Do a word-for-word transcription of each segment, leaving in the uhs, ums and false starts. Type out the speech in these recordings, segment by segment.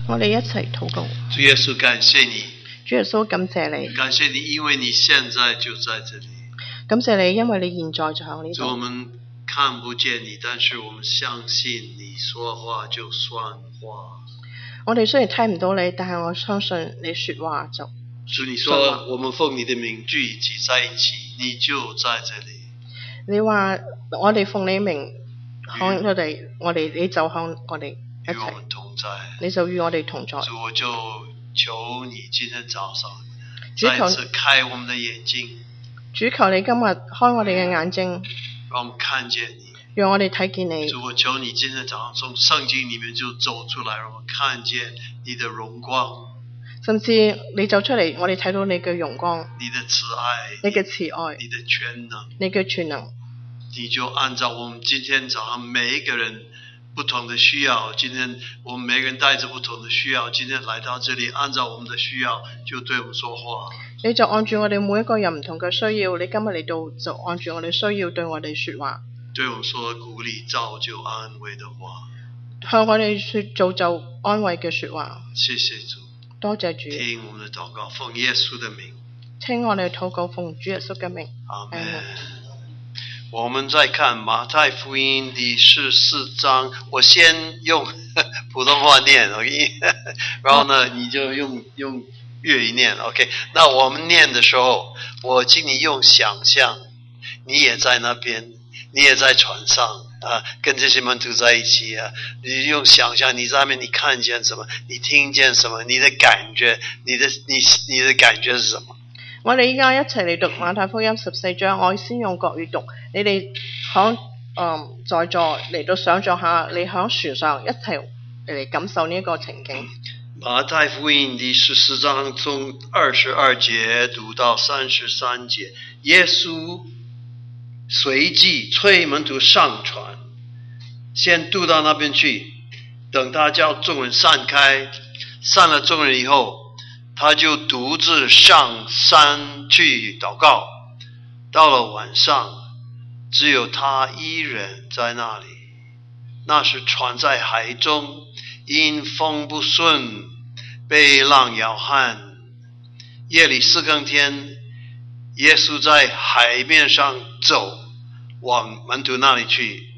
我哋一齊禱告。 主耶稣，感谢你， 主耶穌，感謝你， 感谢你，因为你现在就在这里。 感謝你，因為你現在就喺呢主，我度。 们看不见你，但是我们相信你说話就算話。 我哋雖然睇唔到你，但係我相信你說話就。 主，你说我们奉你的名聚集在一起，你就在这里。 你話我哋奉你名，向我哋，我哋你就向我哋一齊， 与我们同在。 你就與我哋同在。 主，我就求你今天早上主求再次开我们的眼睛， 主求你今日開我哋嘅眼睛， 让我们看见你。 讓我哋睇見你。 主，我求你今天早上从圣经里面就走出来，让我们看见你的荣光， 甚至你走出嚟，我哋睇到你嘅榮光， 你的慈爱， 你嘅慈愛， 你的全能。 你嘅全能。 你就按照我们今天早上每一个人不同的需要，今天我们每个人带着不同的需要，今天来到这里，按照我们的需要就对我们说话。 你就按住我哋每一個人唔同嘅需要，你今日嚟到就按住我哋需要對我哋說話， 对我们说鼓励、造就、安慰的话。 向我哋說造就安慰嘅說話。 谢谢主， 多謝主， 听我们的祷告，奉耶稣的名， 聽我哋禱告，奉主耶穌嘅名。 阿门。 阿門。 我们再看马太福音第十四章，我先用普通话念 ，OK， 然后呢，你就用用粤语念 ，OK。那我们念的时候，我请你用想象，你也在那边，你也在船上啊，跟这些门徒在一起啊，你用想象你在那边，你看见什么，你聽見什麼，你的感覺，你的你你的感覺是什麼？ 我哋依家一齊嚟讀馬太福音十四章，我先用國語讀，你哋響誒在座嚟到想像下，你響船上一齊嚟感受呢一個情景。 馬太福音第十四章從二十二節讀到三十三節，耶穌隨即催門徒上船，先渡到那邊去，等他叫眾人散開，散了眾人以後，他就獨自上山去禱告。到了晚上，只有他一人在那裡。那時船在海中，因風不順，被浪搖撼。夜裡四更天，耶穌在海面上走，往門徒那裡去。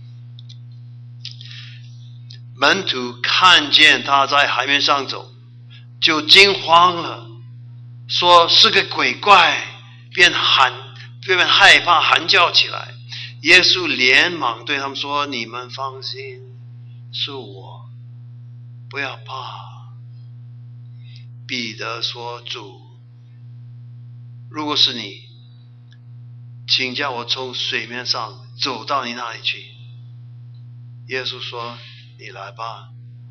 門徒看見他在海面上走，就驚慌了，說是個鬼怪，便喊便害怕喊叫起來。耶穌連忙對他們說：你們放心，是我，不要怕。彼得說：主，如果是你，請叫我從水面上走到你那裡去。耶穌說：你來吧。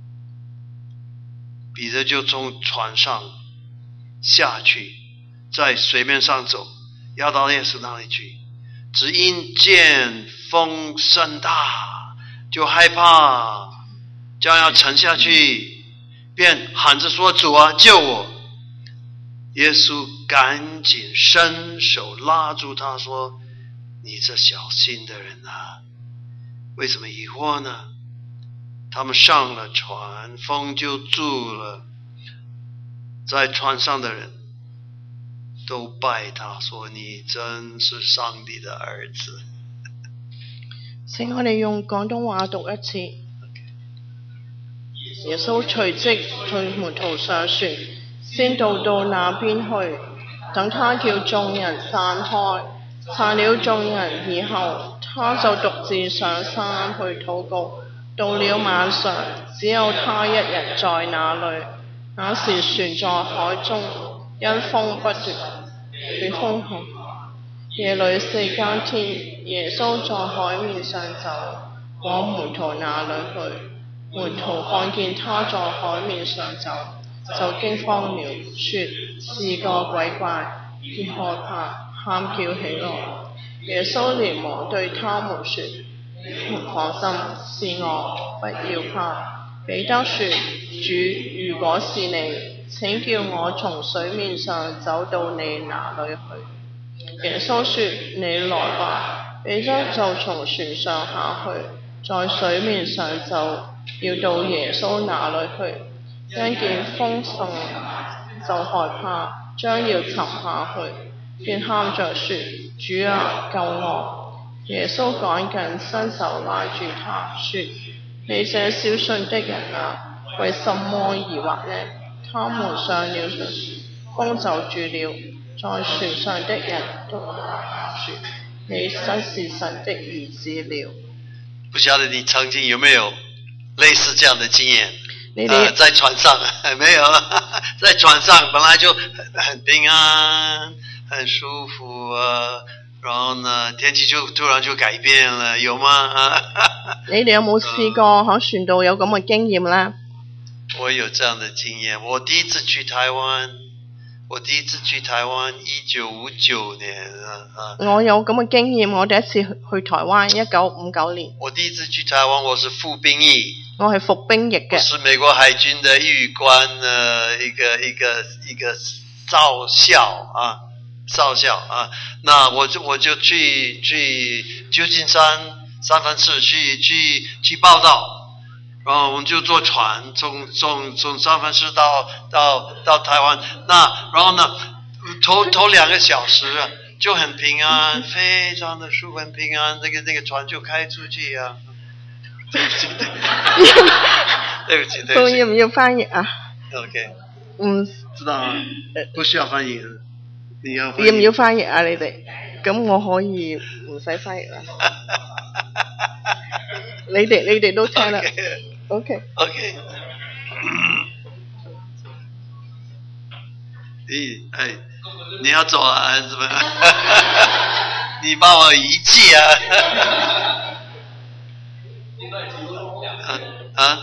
彼得就從船上下去，在水面上走，要到耶穌那裡去。只因見風甚大，就害怕，將要沉下去，便喊着說：主啊，救我！耶穌趕緊伸手拉住他，說：你這小心的人啊，為什麼疑惑呢？他們上了船，風就住了。在船上的人都拜他，說：你真是上帝的兒子。 請我哋用廣東話讀一次。耶穌隨即對門徒上船，先渡到那邊去，等他叫眾人散開。散了眾人以後，他就獨自上山去禱告。到了晚上，只有他一人在那裡。那時船在海中，因風不斷，被風控。夜裡四更天，耶穌在海面上走，往門徒那裡去。門徒看見他在海面上走，就驚慌了，說是個鬼怪，便害怕，喊叫起來。耶穌連忙對他們說：放心，是我，不要怕。彼得說：主，如果是你，請叫我從水面上走到你那裡去。耶穌說：你來吧。彼得就從船上下去，在水面上走，要到耶穌那裡去。 聽見風聲就害怕，將要沉下去，便喊着說：主啊，救我！耶穌趕緊伸手拉住他，說：你這小信的人啊，為什麼疑惑呢？他們上了船，風就住了，在船上的人都說：你真是神的兒子了。 不曉得你曾經有沒有類似這樣的經驗？ 呃， 在船上沒有，在船上本來就很很平安，很舒服啊，然後呢，天氣就突然就改變了，有嗎？ 你哋有冇試過喺船度有咁嘅經驗呢？ 我有這樣的經驗。我第一次去台灣，我第一次去台灣，一九五九年啊。 我有咁嘅經驗，我第一次去去台灣，一九五九年。 我第一次去台灣，我是服兵役。 我係服兵役嘅。 我是美國海軍的預官呢，一個一個一個少校啊，少校啊。那我就我就去去舊金山三藩市去去去報到，然後我們就坐船從從從三藩市到到到台灣。那然後呢，頭頭兩個小時啊，就很平安，非常的舒服，很平安。那個那個船就開出去啊。對不起，對不起，對不起，對不起。 要唔要翻譯啊 ？OK。 唔知道啊，不需要翻譯。你要翻譯。 要唔要翻譯啊？你哋咁我可以唔使翻譯啦。你哋你哋都聽啦。OK。 OK。咦，哎，你要走啊？還是怎麼？你把我遺棄啊！啊啊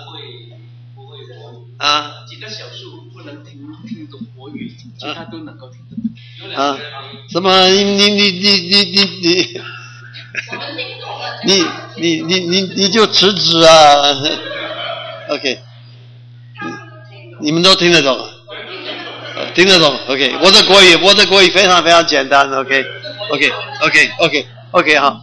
啊！ 幾個少數不能聽聽懂國語，其他都能夠聽得懂。 啊？什麼？你你你你你你你？你你你你你就辭職啊 ？OK。你們都聽得懂？聽得懂 ？OK。我的國語，我的國語非常非常簡單。OK。OK。OK。OK。OK。好。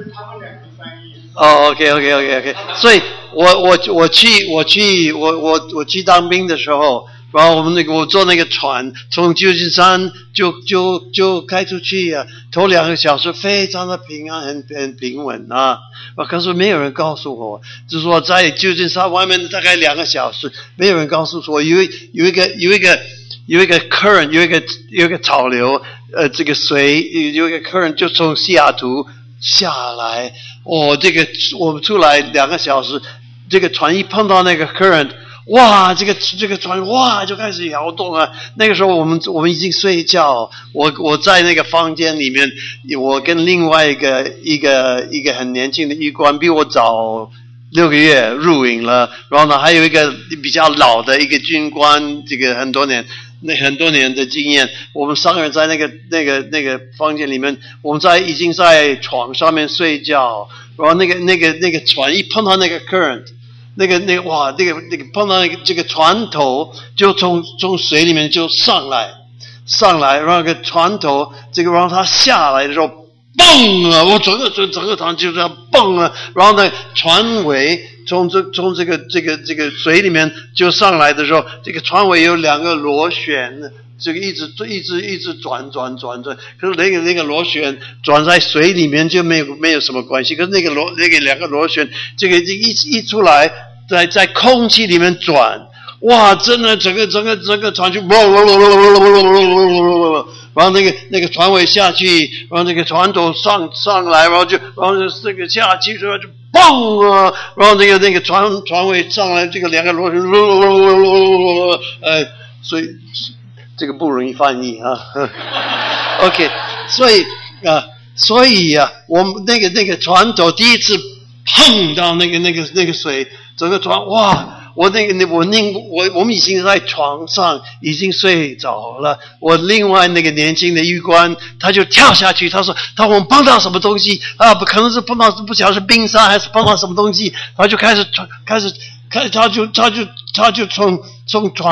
哦 ，OK，OK，OK，OK， 所以我我我去我去我我我去當兵的時候，然後我們那個我坐那個船從舊金山就就就開出去啊，頭兩個小時非常的平安，很很平穩啊。可是沒有人告訴我，就是說在舊金山外面大概兩個小時，沒有人告訴我有有一個有一個有一個 current 有一個有一個潮流，呃，這個水有一個 current 就從西雅圖下來。哦，這個我們出來兩個小時，這個船一碰到那個 current， 哇，這個這個船哇就開始搖動了。那個時候我們我們已經睡覺，我我在那個房間裏面，我跟另外一個一個一個很年輕的醫官，比我早六個月入營了。然後呢，還有一個比較老的一個軍官，這個很多年。那很多年的經驗，我們三個人在那個那個那個房間裡面，我們在已經在床上面睡覺，然後那個那個那個船一碰到那個 current， 那個那個哇，那個那個碰到那個這個船頭就從從水裡面就上來上來，然後那個船頭這個然後它下來的時候，蹦啊，我整個整整個船就這樣蹦了，然後呢船尾。從這從這個這個這個水裡面就上來的時候，這個船尾有兩個螺旋，這個一直一直一直轉轉轉轉。可是那個那個螺旋轉在水裡面就沒有沒有什麼關係。可是那個螺那個兩個螺旋，這個一一出來，在在空氣裡面轉，哇！真的整個整個整個船就，然後那個那個船尾下去，然後那個船頭上上來，然後就然後就這個下去之後就。嘣啊！然後那個那個船船尾上來，這個兩個螺旋，呃，所以這個不容易翻譯啊。OK， 所以啊，所以啊，我們那個那個船頭第一次碰到那個那個那個水，整個船哇！我那個那我另我我們已經在床上已經睡着了。我另外那個年輕的漁官他就跳下去，他說他我們碰到什麼東西啊？不可能是碰到不曉得是冰山還是碰到什麼東西，他就開始開始開始他就他就他就從從床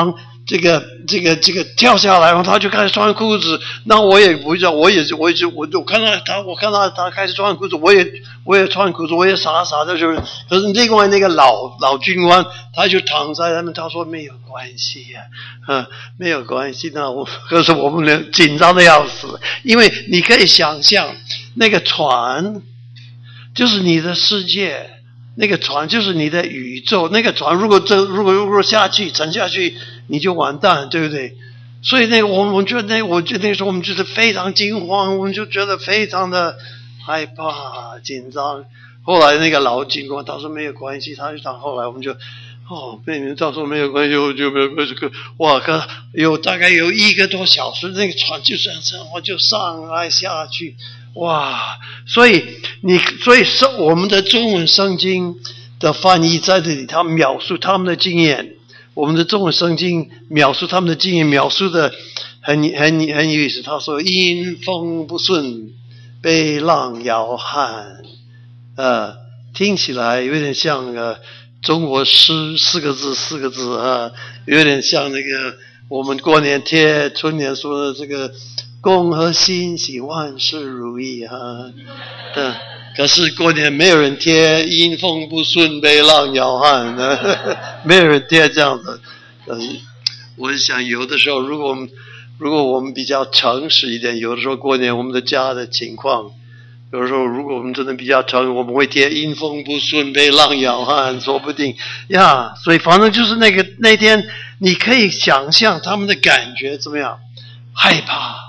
这个这个这个跳下来，然后他就开始穿裤子。那我也不知道，我也我也就我我看到他，我看到他开始穿裤子，我也我也穿裤子，我也傻傻的就是。可是另外那个老老军官，他就躺在那边，他说没有关系呀、啊，啊，没有关系。那我可是我们紧张的要死，因为你可以想象那个船就是你的世界。那个船就是你的宇宙，那个船如果这如果如果下去沉下去，你就完蛋，对不对？所以那个我们我觉得那我觉得那时候我们就是非常惊慌，我们就觉得非常的害怕紧张。后来那个老警官他说没有关系，他就讲后来我们就哦，被你们照说没有关系，我就没有这个哇，可有大概有一个多小时，那个船就这样这样，我就上来下去。哇，所以你所以是我们的中文圣经的翻译在这里，他描述他们的经验。我们的中文圣经描述他们的经验，描述的很很很有意思。他说：“因风不顺，被浪摇撼。”呃，听起来有点像呃中国诗四个字四个字啊，有点像那个我们过年贴春联说的这个。恭贺新喜，万事如意啊！对，可是过年没有人贴“因风不顺，被浪摇撼”的，没有人贴这样的。可是我想，有的时候，如果我们如果我们比较诚实一点，有的时候过年我们的家的情况，有的时候如果我们真的比较诚，我们会贴“因风不顺，被浪摇撼”，说不定呀。所以反正就是那个那天，你可以想象他们的感觉怎么样，害怕。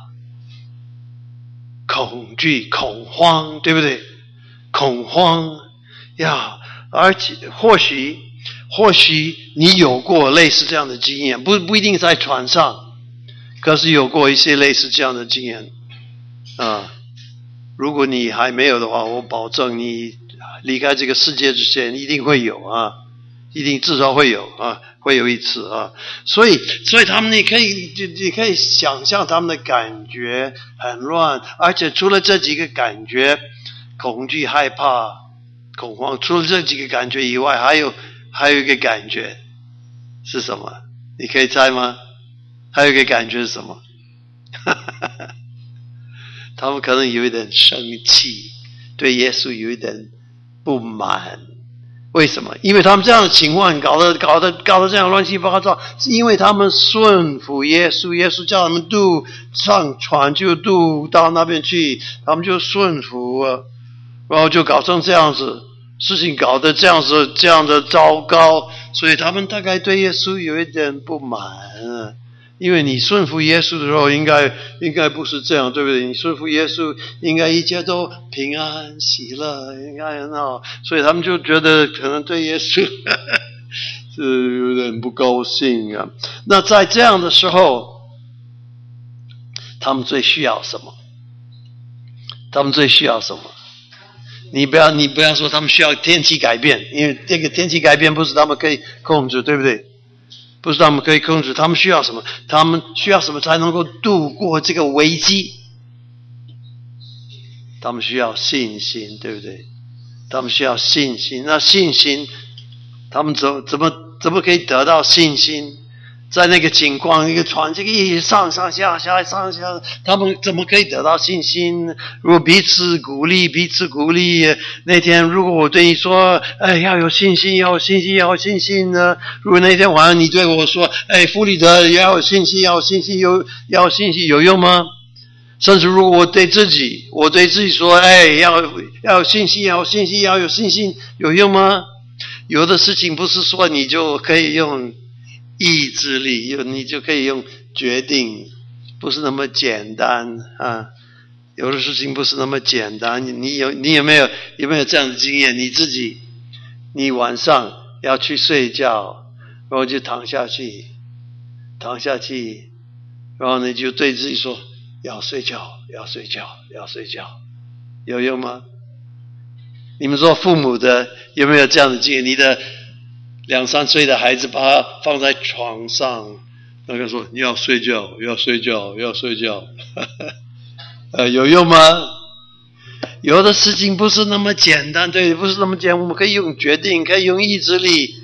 恐惧、恐慌，对不对？恐慌呀，而且或许，或许你有过类似这样的经验，不不一定在船上，可是有过一些类似这样的经验啊。如果你还没有的话，我保证你离开这个世界之前一定会有啊，一定至少会有啊。会有一次啊，所以所以他们你可以你你可以想象他们的感觉很乱，而且除了这几个感觉，恐惧、害怕、恐慌，除了这几个感觉以外，还有还有一个感觉是什么？你可以猜吗？还有一个感觉是什么？他们可能有一点生气，对耶稣有一点不满。为什么？因为他们这样的情况搞得搞得搞得这样乱七八糟，是因为他们顺服耶稣，耶稣叫他们渡上船就渡到那边去，他们就顺服了，然后就搞成这样子，事情搞得这样子这样的糟糕，所以他们大概对耶稣有一点不满。因为你顺服耶稣的时候，应该应该不是这样，对不对？你顺服耶稣，应该一切都平安喜乐，应该很好。所以他们就觉得可能对耶稣呵呵是有点不高兴啊。那在这样的时候，他们最需要什么？他们最需要什么？你不要你不要说他们需要天气改变，因为这个天气改变不是他们可以控制，对不对？不是他们可以控制，他们需要什么？他们需要什么才能够度过这个危机？他们需要信心，对不对？他们需要信心。那信心，他们怎怎么怎么可以得到信心？在那个情况，一个船这个一直上上下下上下，他们怎么可以得到信心？如果彼此鼓励，彼此鼓励。那天如果我对你说，哎，要有信心，要有信心，要有信心呢？如果那天晚上你对我说，哎，弗里德要有信心，要有信心，有要有信心，有用吗？甚至如果我对自己，我对自己说，哎，要要有信心，要有信心，要有信心，有用吗？有的事情不是说你就可以用意志力，你就可以用决定，不是那么简单啊！有的事情不是那么简单。你有你有没有有没有这样的经验？你自己，你晚上要去睡觉，然后就躺下去，躺下去，然后你就对自己说要睡觉，要睡觉，要睡觉，有用吗？你们做父母的有没有这样的经验？你的两三岁的孩子把他放在床上，那个说你要睡觉，要睡觉，要睡觉，呃，有用吗？有的事情不是那么简单，对，不是那么简单。我们可以用决定，可以用意志力，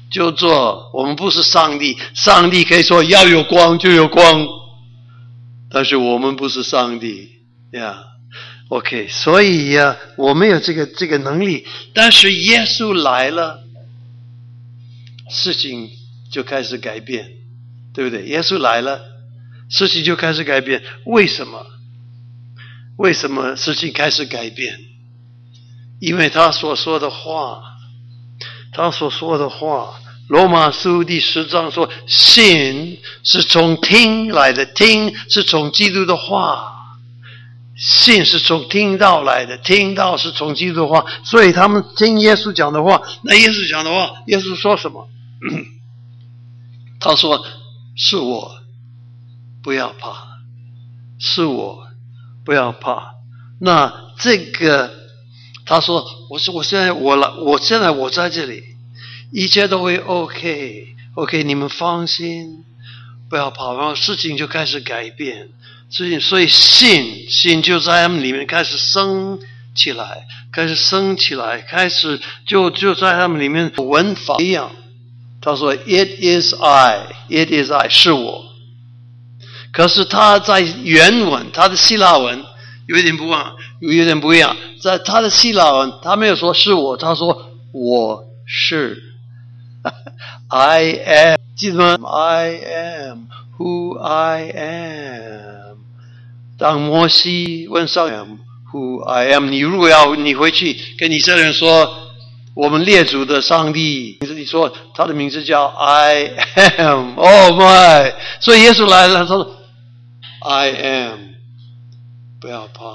就做。我们不是上帝，上帝可以说要有光就有光，但是我们不是上帝呀。Yeah. OK， 所以呀、啊，我们有这个这个能力，但是耶稣来了，事情就开始改变，对不对？耶稣来了，事情就开始改变。为什么？为什么事情开始改变？因为他所说的话，他所说的话，罗马书第十章说，信是从听来的，听是从基督的话。信是从听到来的，听到是从基督的话，所以他们听耶稣讲的话。那耶稣讲的话，耶稣说什么？他说：“是我，不要怕，是我，不要怕。”那这个，他说：“我说我现在我了，我现在我在这里，一切都会 OK，OK，、OK, 你们放心，不要怕。”然后事情就开始改变。所以，所以信信就在他们里面开始生起来，开始生起来，开始就就在他们里面文法一样。他说 "It is I, it is I， 是我。可是他在原文，他的希腊文有一点不一样，有一点不一样。在他的希腊文，他没有说是我，他说我是。I am， 记得吗 ？I am who I am。当摩西问上 Who I am， 你如果要你回去跟以色列人说，我们列祖的上帝，你说他的名字叫 I am，Oh my， 所以耶稣来了，他说 I am， 不要怕，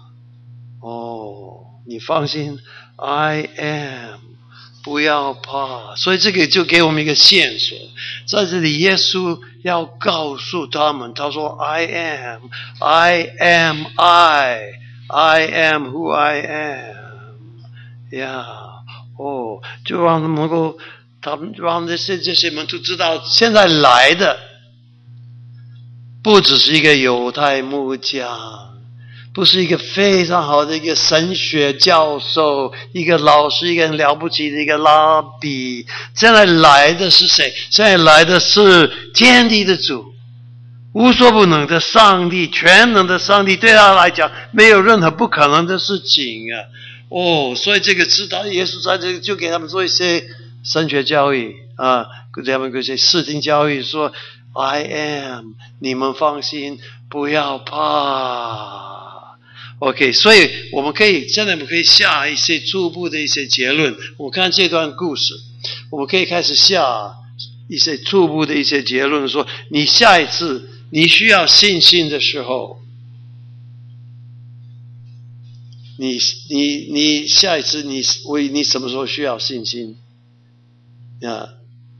哦，你放心 I am， 不要怕。所以这个就给我们一个线索，在这里耶稣要告诉他们，他说 I am I am I I am who I am 呀、yeah, 哦，就让他们能够他们让这些这些门徒知道，现在来的不只是一个犹太木匠，不是一个非常好的一个神学教授，一个老师，一个很了不起的一个拉比。现在来的是谁？现在来的是天地的主，无所不能的上帝，全能的上帝。对他来讲，没有任何不可能的事情啊！哦，所以这个知道耶稣在这个就给他们做一些神学教育啊，给他们一些视听教育，说 I am， 你们放心，不要怕。OK， 所以我们可以现在我们可以下一些初步的一些结论。我看这段故事，我们可以开始下一些初步的一些结论，说你下一次你需要信心的时候，你你你下一次你为你什么时候需要信心啊？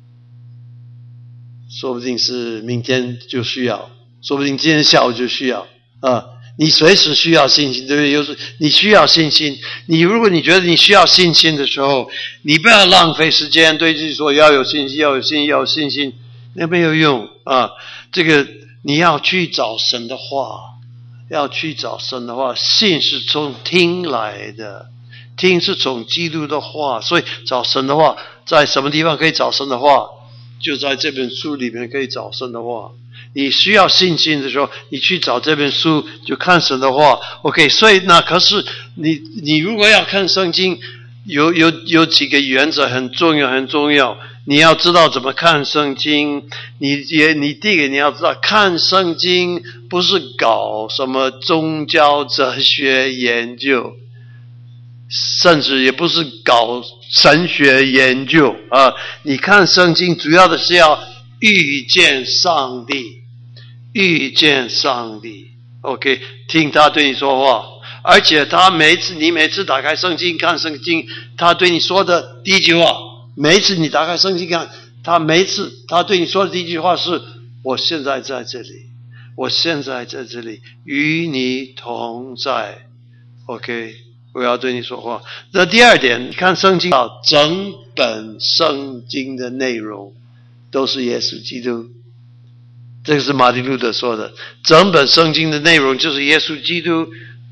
说不定是明天就需要，说不定今天下午就需要啊。你随时需要信心，对不对？有时你需要信心。你如果你觉得你需要信心的时候，你不要浪费时间对自己说要有信心，要有信心，要有信心，那没有用啊。这个你要去找神的话，要去找神的话。信是从听来的，听是从基督的话，所以找神的话，在什么地方可以找神的话？就在这本书里面可以找神的话。你需要信心的时候，你去找这本书，就看神的话。OK， 所以那可是你你如果要看圣经，有有有几个原则很重要很重要。你要知道怎么看圣经，你也你第一个你要知道，看圣经不是搞什么宗教哲学研究，甚至也不是搞神学研究啊。你看圣经主要的是要遇见上帝，遇见上帝 OK， 听他对你说话，而且他每次你每次打开圣经看圣经，他对你说的第一句话，每一次你打开圣经看，他每一次他对你说的第一句话是我现在在这里，我现在在这里与你同在 OK， 我要对你说话。那第二点，你看圣经整本圣经的内容都是耶稣基督，这个是马丁路德说的，整本圣经的内容就是耶稣基督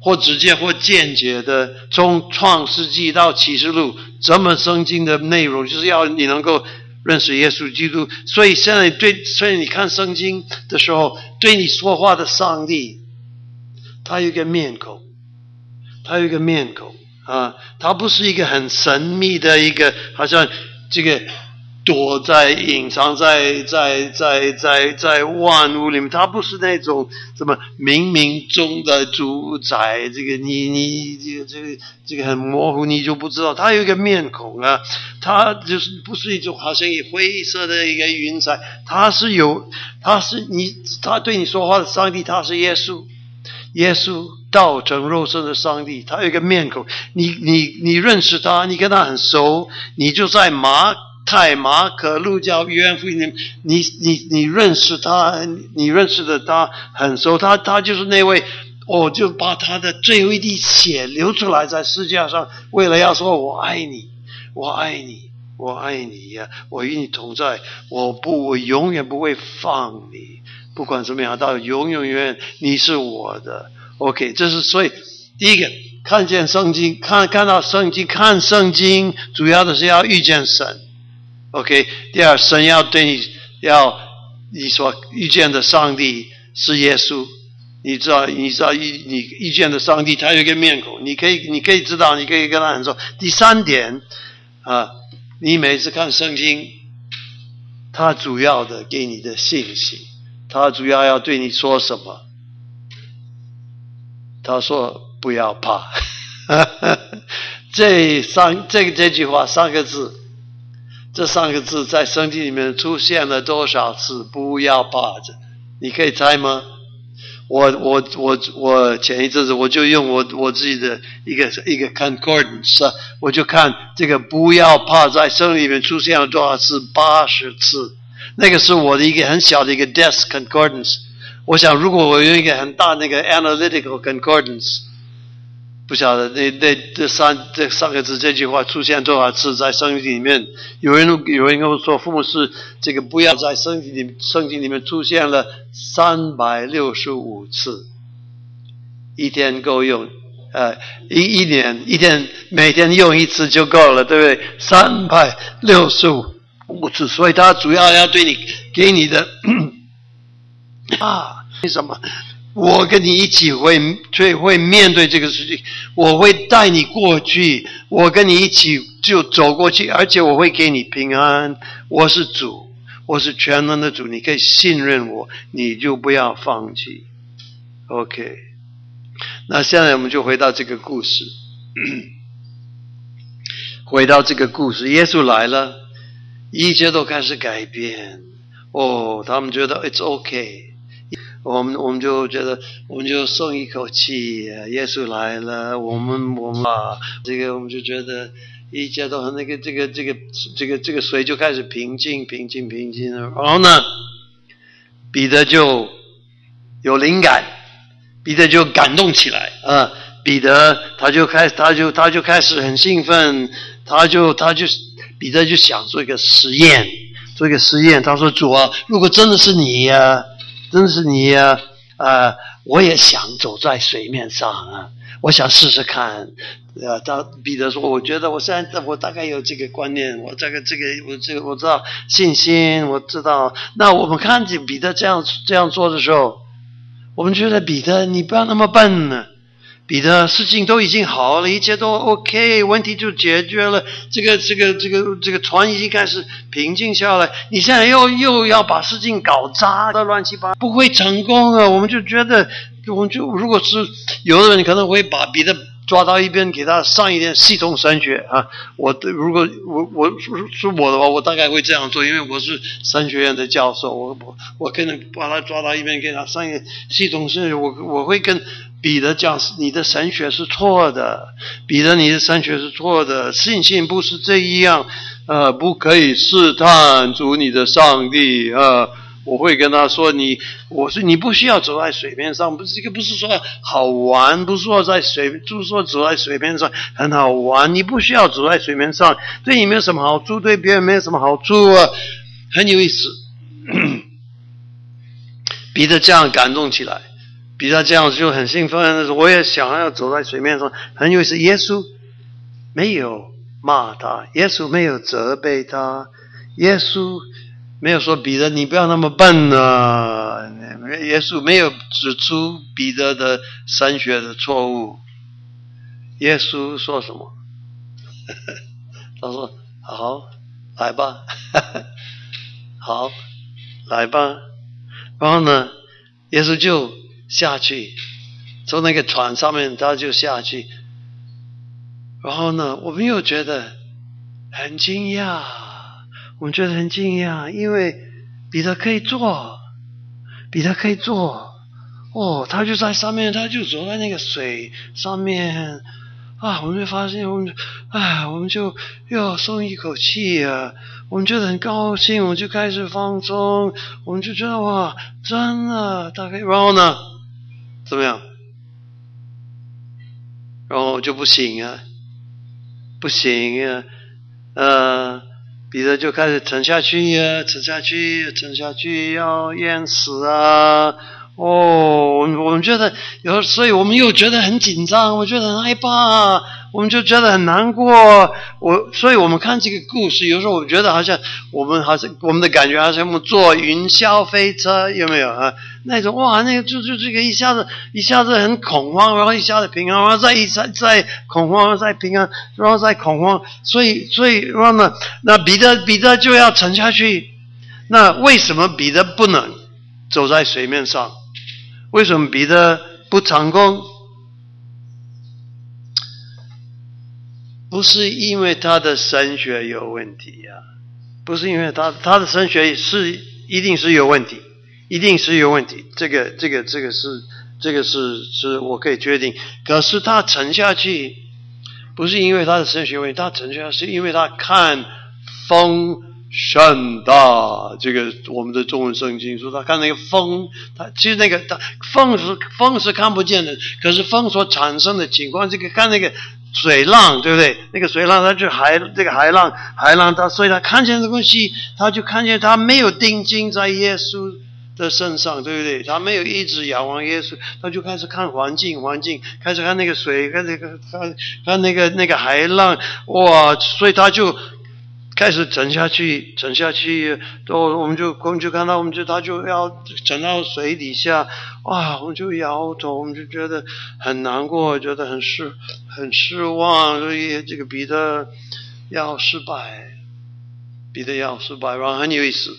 或直接或间接的，从创世纪到启示录，这么圣经的内容，就是要你能够认识耶稣基督。所以现在对，所以你看圣经的时候，对你说话的上帝，他有一个面孔，他有一个面孔啊，他不是一个很神秘的一个，好像这个躲在隐藏在在在在在万物里面，他不是那种什么冥冥中的主宰，这个你你这个这个这个很模糊，你就不知道。他有一个面孔啊，他就是不是一种好像一灰色的一个云彩，他是有，他是你，他对你说话的上帝，他是耶稣，耶稣道成肉身的上帝，他有一个面孔，你你你认识他，你跟他很熟，你就在马太、马可、路加、约翰福音，你你你认识他，你认识的他很熟，他他就是那位，哦，就把他的最后一滴血流出来在世界上，为了要说我爱你，我爱你，我爱你呀、啊，我与你同在，我不，我永远不会放你，不管怎么样，到永永远远你是我的。OK， 这是所以第一个看见圣经，看看到圣经，看圣经，主要的是要遇见神。OK， 第二，神要对你，要你所遇见的上帝是耶稣，你知道，你知道，你遇见的上帝他有一个面孔，你可以，你可以知道，你可以跟他很熟。第三点啊，你每次看圣经，他主要的给你的信息，他主要要对你说什么？他说不要怕。这三这个这句话三个字。这三个字在圣经里面出现了多少次？不要怕着，你可以猜吗？我我我我前一阵子我就用我我自己的一个一个 concordance， 我就看这个不要怕在圣经里面出现了多少次？八十次。那个是我的一个很小的一个 desk concordance。我想如果我用一个很大那个 analytical concordance。不晓得那那这三这三个字这句话出现多少次在圣经里面？有人有人跟我说，父母是这个不要在圣经里圣经里面出现了三百六十五次，一天够用，呃，一一年一天每天用一次就够了，对不对？三百六十五次，所以他主要要对你给你的啊，为什么？我跟你一起会会面对这个事情，我会带你过去，我跟你一起就走过去，而且我会给你平安。我是主，我是全能的主，你可以信任我，你就不要放弃。OK， 那现在我们就回到这个故事，回到这个故事，耶稣来了，一切都开始改变。哦，他们觉得 it's okay。我们我们就觉得，我们就松一口气，耶稣来了，我们我们啊，这个我们就觉得一切都很那个，这个这个这个这个水就开始平静平静平静了。然后呢，彼得就有灵感，彼得就感动起来啊，彼得他就开他就他就开始很兴奋，他就他就彼得就想做一个实验，做一个实验。他说：“主啊，如果真的是你呀、啊。”真是你呀、啊！呃，我也想走在水面上啊，我想试试看。呃，他彼得说：“我觉得我现在我大概有这个观念，我这个这个我这个我知道信心，我知道。”那我们看见彼得这样这样做的时候，我们觉得彼得你不要那么笨呢。彼得事情都已经好了，一切都 OK， 问题就解决了，这个这个这个这个船已经开始平静下来，你现在又又要把事情搞砸的乱七八糟，不会成功啊！我们就觉得，我们就如果是有的人可能会把彼得抓到一边，给他上一点系统神学啊。我如果我我是我的话，我大概会这样做，因为我是神学院的教授，我我我可能把他抓到一边，给他上一点系统神学，我我会跟彼得讲，你的神学是错的，彼得你的神学是错的，信心不是这样，呃，不可以试探主你的上帝啊、呃。我会跟他说，你我是你不需要走在水面上，不是这个不是说好玩，不是说在水，不是说走在水面上很好玩，你不需要走在水面上，对你没有什么好处，对别人没有什么好处啊，很有意思。彼得这样感动起来。 彼得这样就很兴奋，我也想要走在水面上。很有意思，耶稣没有骂他，耶稣没有责备他，耶稣没有说彼得你不要那么笨啊，耶稣没有指出彼得的神学的错误。耶稣说什么？他说好，来吧好，来吧。然后呢，耶稣就下去，从那个船上面他就下去。然后呢，我们又觉得很惊讶，我们觉得很惊讶，因为彼得可以坐，彼得可以坐，哦，他就在上面，他就走在那个水上面啊，我们就发现，我们啊，我们就又松一口气啊，我们觉得很高兴，我们就开始放松，我们就觉得哇，真的，大概，然后呢，怎么样？然后就不行啊，不行啊，呃，彼得就开始沉下去呀、啊，沉下去，沉下去，要淹死啊！哦，我们觉得有，所以我们又觉得很紧张，我觉得很害怕，我们就觉得很难过。我，所以我们看这个故事，有时候我觉得好像我们好像我们的感觉好像我们坐云霄飞车，有没有啊？那种哇，那个就就这个一下子一下子很恐慌，然后一下子平安，然后再一再再恐慌，再平安，然后再恐慌。所以所以然后呢，那彼得彼得就要沉下去。那为什么彼得不能走在水面上？为什么彼得不成功？不是因为他的神学有问题啊，不是因为他他的神学是一定是有问题，一定是有问题。这个这个这个是这个是是我可以确定。可是他沉下去，不是因为他的神学有问题，他沉下去是因为他看风甚大，这个我们的中文圣经说他看那个风，他其实那个他风是风是看不见的，可是风所产生的情况，这个看那个水浪，对不对？那个水浪，它就海这个海浪，海浪，他所以他看见这东西，他就看见他没有定睛在耶稣的身上，对不对？他没有一直仰望耶稣，他就开始看环境，环境开始看那个水，看那个看看那个那个海浪，哇！所以他就开始沉下去，沉下去，都我们就我们就看到，我们就他就要沉到水底下，哇！我们就摇头，我们就觉得很难过，觉得很失很失望，所以这个彼得要失败，彼得要失败，然后很有意思，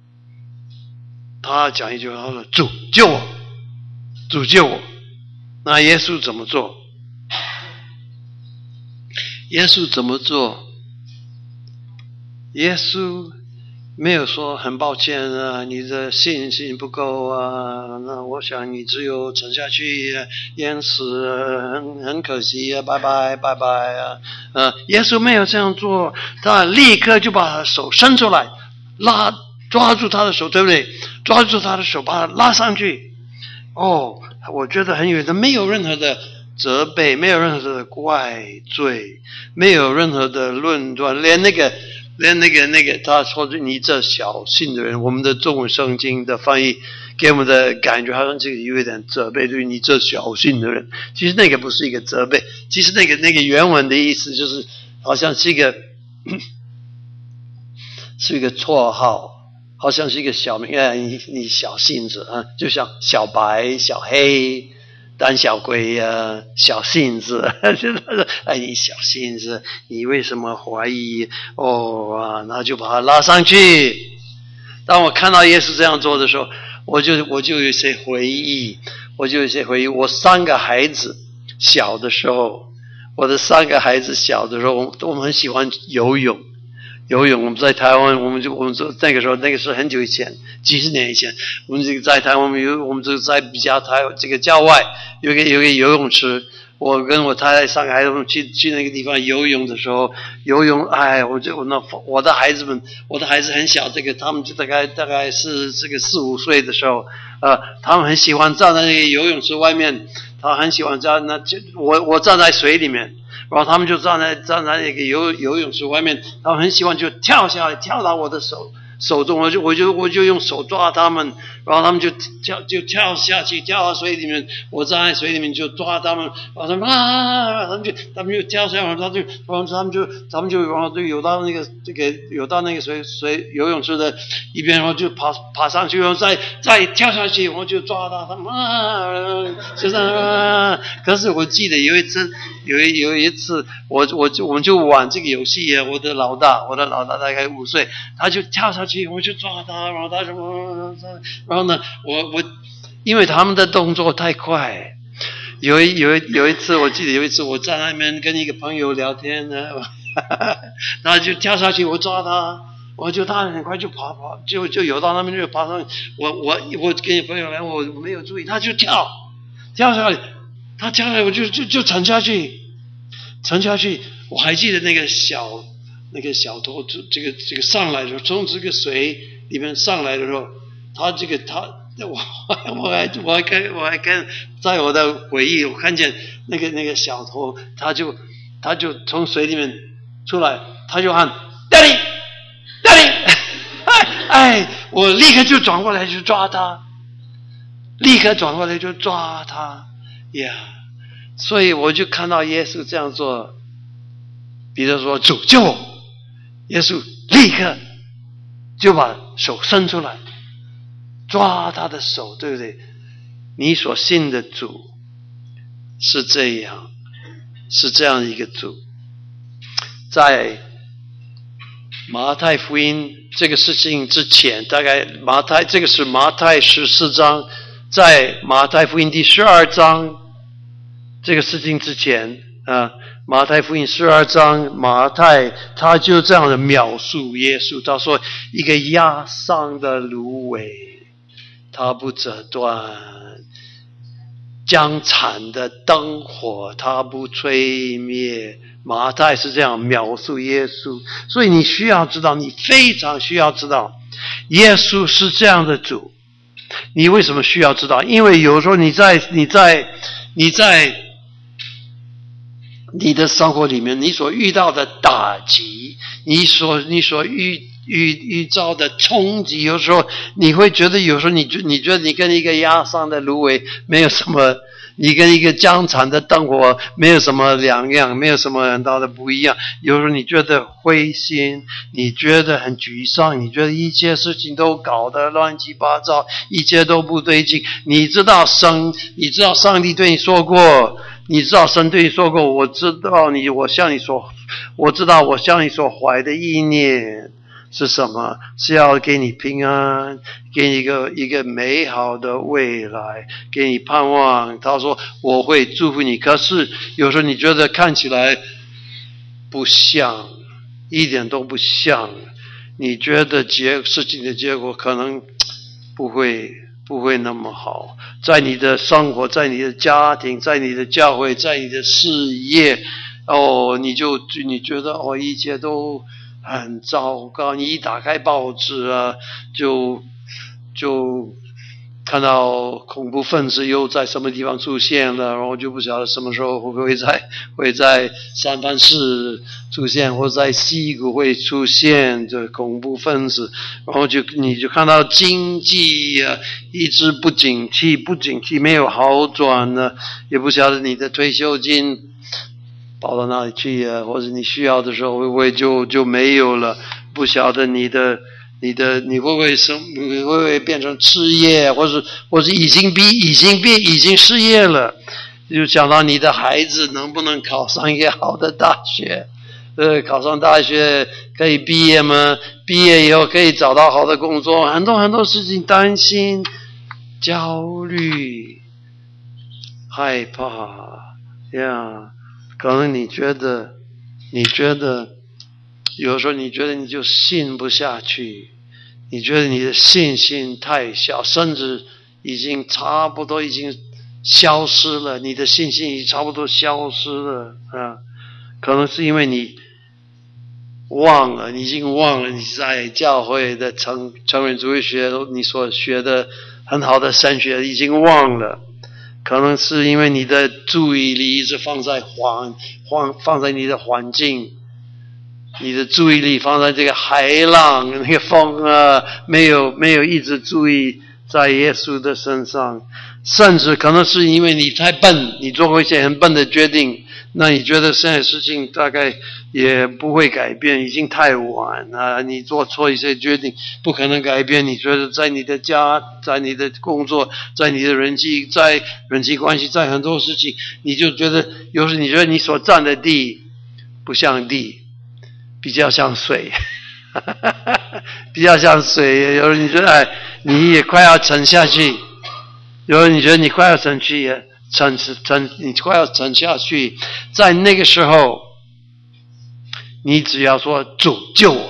他讲一句话，他说：“主救我，主救我。”那耶稣怎么做？耶稣怎么做？耶稣没有说很抱歉啊，你的信心不够啊，那我想你只有沉下去淹死，很很可惜啊，拜拜拜拜啊！呃，耶稣没有这样做，他立刻就把他的手伸出来，拉抓住他的手，对不对？抓住他的手，把他拉上去。哦，我觉得很有意思，没有任何的责备，没有任何的怪罪，没有任何的论断，连那个。连那个那个他说你这小信的人，我们的中文圣经的翻译给我们的感觉好像这个有点责备，对你这小信的人，其实那个不是一个责备，其实那个那个原文的意思就是好像是一个是一个绰号，好像是一个小名，哎，你你小信子啊，就像小白、小黑、胆小鬼呀、啊，小信子，就是说，哎，你小信子，你为什么怀疑？哦啊，那就把他拉上去。当我看到耶稣这样做的时候，我就我就有些回忆，我就有些回忆。我三个孩子小的时候，我的三个孩子小的时候，我我们很喜欢游泳。游泳，我们在台湾，我们就我们就那个时候，那个是很久以前，几十年以前，我们这个在台湾，我们有我们就在比较台这个郊外有一个有一个游泳池，我跟我太太三个孩子们去去那个地方游泳的时候，游泳，哎，我就我那我的孩子们，我的孩子很小，这个他们就大概大概是这个四五岁的时候，呃，他们很喜欢站在那个游泳池外面，他很喜欢站那就我我站在水里面。然后他们就站在站在那个游游泳池外面，他们很喜欢就跳下来，跳到我的手手中，我就我就我就用手抓他们，然后他们就跳就跳下去，跳到水里面，我站在水里面就抓他们，然后他们啊，他们就他们就跳下来，然后他就然后他们就他们就然后就游到那个这个游到那个水水游泳池的一边，然后就爬爬上去，然后再再跳下去，然后就抓到他们啊，就这样啊。可是我记得有一次有一有一次，我我就我们就玩这个游戏啊，我的老大我的老大大概五岁，他就跳下去，我就抓他，然后他什么，然后呢，我我因为他们的动作太快，有一有一有一次，我记得有一次我在那边跟一个朋友聊天呢，他就跳下去，我抓他，我就他很快就爬爬就就游到那边就爬上，我我我跟你朋友来，我没有注意，他就跳跳下来，他跳下来我就就就沉下去，沉下去，我还记得那个小。那个小头这个这个上来的时候，从这个水里面上来的时候，他这个他我我还我还看我还看在我的回忆，我看见那个那个小头，他就他就从水里面出来，他就喊 Daddy Daddy， 哎，我立刻就转过来就抓他，立刻转过来就抓他呀， yeah. 所以我就看到耶稣这样做，彼得说主救我。耶稣立刻就把手伸出来抓他的手，对不对？你所信的主是这样，是这样一个主。在马太福音这个事情之前，大概马太这个是马太十四章，在马太福音第十二章这个事情之前啊。马太福音十二章，马太他就这样的描述耶稣，他说一个压伤的芦苇，它不折断；将残的灯火，它不吹灭。马太是这样描述耶稣，所以你需要知道，你非常需要知道，耶稣是这样的主。你为什么需要知道？因为有时候你在你在你在你的生活里面，你所遇到的打击，你所你所遇遇遇到的冲击，有时候你会觉得，有时候你觉你觉得你跟一个压伤的芦苇没有什么，你跟一个将残的灯火没有什么两样，没有什么很大的不一样。有时候你觉得灰心，你觉得很沮丧，你觉得一切事情都搞得乱七八糟，一切都不对劲。你知道神，你知道上帝对你说过。你知道神对你说过，我知道你，我向你所，我知道我向你所怀的意念是什么？是要给你平安，给你一个一个美好的未来，给你盼望。他说我会祝福你，可是有时候你觉得看起来不像，一点都不像，你觉得结事情的结果可能不会。不会那么好，在你的生活，在你的家庭，在你的教会，在你的事业，哦，你就你觉得哦，一切都很糟糕。你一打开报纸啊，就就看到恐怖分子又在什么地方出现了，然后就不晓得什么时候会不会在会在三藩市出现，或者在西谷会出现这恐怖分子，然后就你就看到经济啊一直不景气，不景气没有好转呢，也不晓得你的退休金跑到哪里去啊，或者你需要的时候会不会就就没有了，不晓得你的。你的你会不会生？你会不会变成失业，或者或者已经毕已经毕已经失业了？就讲到你的孩子能不能考上一个好的大学？呃，考上大学可以毕业吗？毕业以后可以找到好的工作？很多很多事情担心、焦虑、害怕呀。可能你觉得，你觉得。有时候你觉得你就信不下去，你觉得你的信心太小，甚至已经差不多已经消失了，你的信心已经差不多消失了啊！可能是因为你忘了，你已经忘了你在教会的成成人主义学你所学的很好的神学已经忘了，可能是因为你的注意力一直放在环环放在你的环境。 你的注意力放在这个海浪、那个风啊，没有没有一直注意在耶稣的身上，甚至可能是因为你太笨，你做过一些很笨的决定，那你觉得现在事情大概也不会改变，已经太晚了，你做错一些决定不可能改变，你觉得在你的家，在你的工作，在你的人际，在人际关系，在很多事情，你就觉得有时你觉得你所站的地不像地，比较像水比较像水，有人你觉得哎你也快要沉下去，有人你觉得你快要沉去沉沉你快要沉下去，在那个时候你只要说主救我，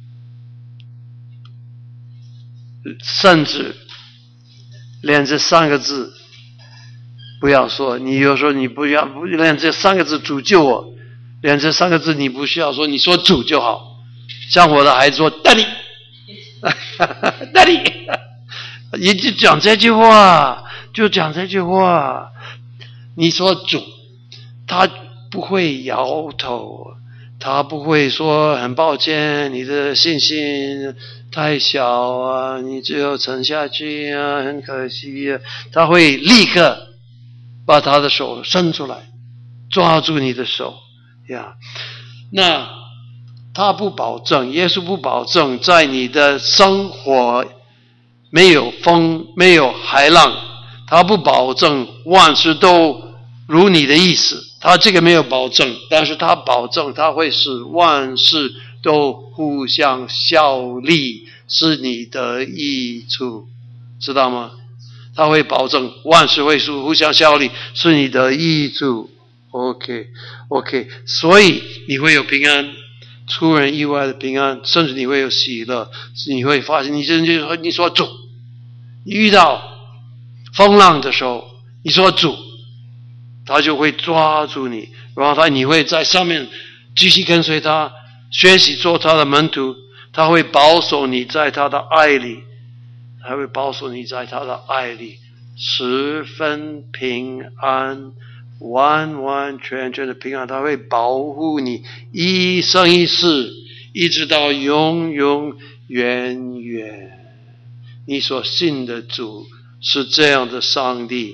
甚至连这三个字不要说，你有时候你不要连这三个字主救我，连这三个字你不需要说，你说主就好。像我的孩子说 Daddy Daddy 也就讲这句话，就讲这句话，你说主，他不会摇头，他不会说很抱歉你的信心太小啊，你只有沉下去啊，很可惜啊，他会立刻把他的手伸出来抓住你的手呀。那他不保证，耶稣不保证在你的生活没有风没有海浪，他不保证万事都如你的意思，他这个没有保证，但是他保证他会使万事都互相效力，是你的益处，知道吗？他会保证万事会互相效力，是你的益处。 OK OK， 所以你会有平安，出人意外的平安，甚至你会有喜乐，你会发现你真就你说主，你遇到风浪的时候你说主，他就会抓住你，然后他你会在上面继续跟随他，学习做他的门徒，他会保守你在他的爱里，他会保守你在他的爱里，十分平安，完完全全的平安，他会保护你一生一世，一直到永永远远。你所信的主是这样的上帝。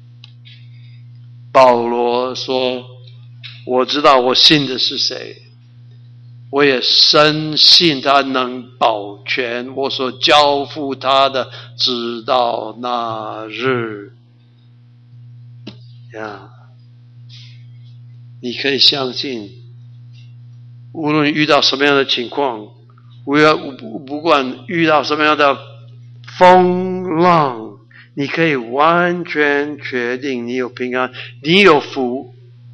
保罗说，我知道我信的是谁，我也深信他能保全我所交付他的，直到那日呀。你可以相信，无论遇到什么样的情况，不管遇到什么样的风浪，你可以完全确定你有平安，你有福，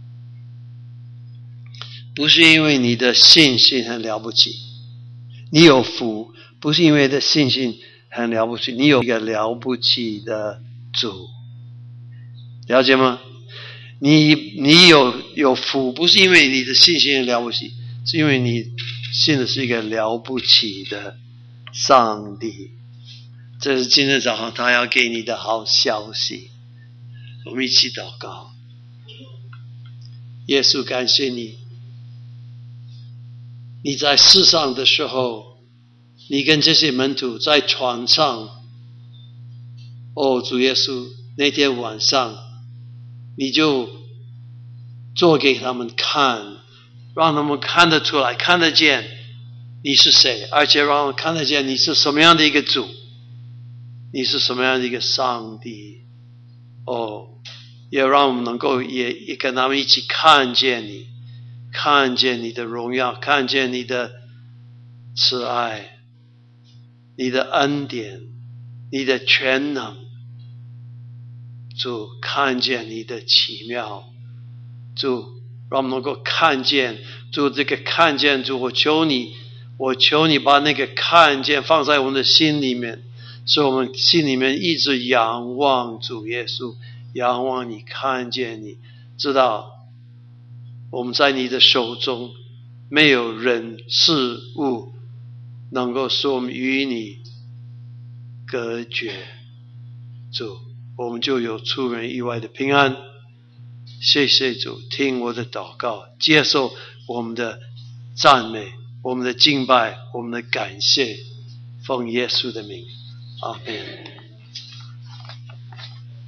不是因为你的信心很了不起，你有福不是因为你的信心很了不起，你有一个了不起的主，了解吗？你你有有福不是因为你的信心很了不起，是因为你信的是一个了不起的上帝。这是今天早上他要给你的好消息。我们一起祷告。耶稣，感谢你，你在世上的时候，你跟这些门徒在船上，哦，主耶稣，那天晚上你就做给他们看，让他们看得出来，看得见你是谁，而且让他们看得见你是什么样的一个主，你是什么样的一个上帝。哦，也让我们能够也也跟他们一起看见你，看见你的荣耀，看见你的慈爱，你的恩典，你的全能。主，看见你的奇妙，主，让我们能够看见，主，这个看见，主，我求你，我求你把那个看见放在我们的心里面，使我们心里面一直仰望主耶稣，仰望你，看见你，知道我们在你的手中，没有人事物能够使我们与你隔绝。主，我们就有出人意外的平安。谢谢主，听我的祷告，接受我们的赞美。 我们的敬拜，我们的感谢，奉耶稣的名，阿门。